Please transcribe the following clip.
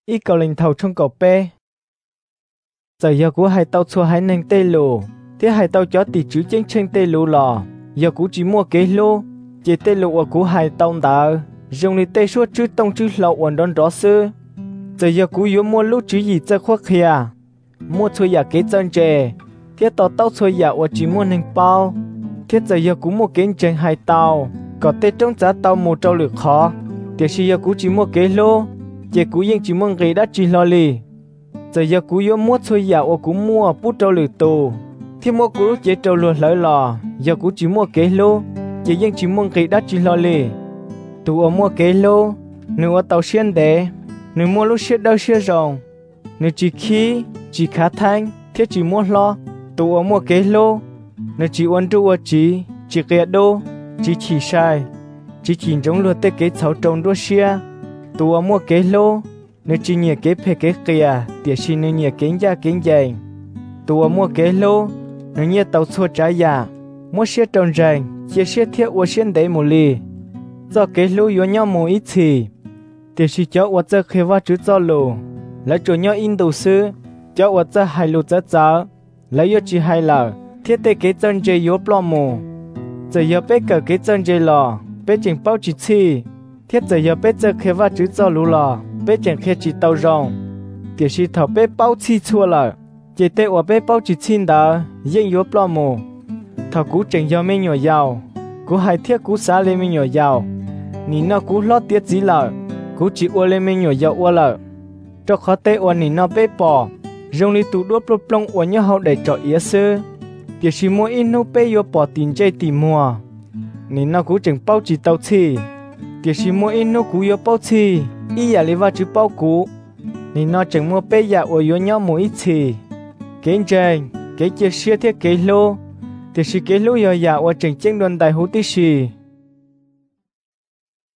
ít cầu linh thầu trong cầu pe giờ giờ cú hai tàu xua hai nền tê lù thế hai tàu chó tỉ chữ chênh chênh tê lù lò giờ cú chỉ mua kế lô chỉ tê lù ở cú hai tàu đào dùng đi tê suốt chữ tông chữ lậu quần đón rõ sư giờ giờ cú yếu mua lúc chữ gì cho khoác khìa mua xua giả kế chân chè thế tàu xua giả ở chỉ mua nền bao thế giờ giờ cú mua kế chênh hai tàu có tê trong giá tàu một trâu lửa khó thì khi giờ cú chỉ mua kế lô chỉ cú yên chỉ mua cái đã chỉ lo lì giờ cú yếu mua xua giả ở cú mua bút trâu lửa tù thì mua cú chỉ trâu lửa lỡ lò giờ cú chỉ mua kế lô chỉ yên chỉ mua cái đã chỉ lo lì tụ ở mua kế lô nếu ở tàu xuyên đế nếu mua lúc xuyên đâu xuyên rồng nếu chỉ khí chỉ khá thanh thiết chỉ mua lo tụ ở mua kế lô nếu chỉ uốn trụ ở chỉ kẹt đô chỉ sai chỉ giống luôn tê kế sáu trồng đua xia tụ ở mua kế lô nếu chỉ nhẹ kế phê kế kia tiệt xin nếu nhẹ kế gia kế dày tụ ở mua kế lô nếu nhẹ tàu xua trái giả mua xuyên trồng rành chia xuyên thiết uốn xuyên đế một lì do kế lô yếu nhau một ít gì thì chỉ cho我这开发制造路来主要印度师叫我这海路这走来又只海了thiết tế kế chân dây yếu plò mù giờ yếu bé cờ kế chân dây lò bé chỉnh bao chỉ chi thiết giờ yếu bé giờ khai phát chế造lú lò bé chỉnh khai chỉ tàu rồng thì chỉ thầu bé bao chi chua lợ chỉ tế ở bé bao chỉ xin đó yên yếu plò mù thầu cú chỉnh yếu mấy nhỏ giàu cú hai thiết cú xá lên mấy nhỏ giàu nì nó cú lót tiết gì lợ cú chỉ uo lên mấy nhỏ giàu uo lợ cho khó tế uo nì nó bé bỏ rong đi tụ đuốc plong plong uo nhớ hậu để cho yếu sư thì chỉ mua in nô bé yếu bỏ tiền chơi tìm mua nì nó cú chỉnh bao chỉ tàu chi thì chỉ mua in nô cú yếu bao chi ý giả lấy vào chữ bao cú nì nó chỉnh mua bé giả uo yếu nhau mỗi chi kiến trình cái chia sẻ thiết kế lô thì chỉ kế lô yếu giả uo chỉnh chỉnh đoàn đại hữu tí xì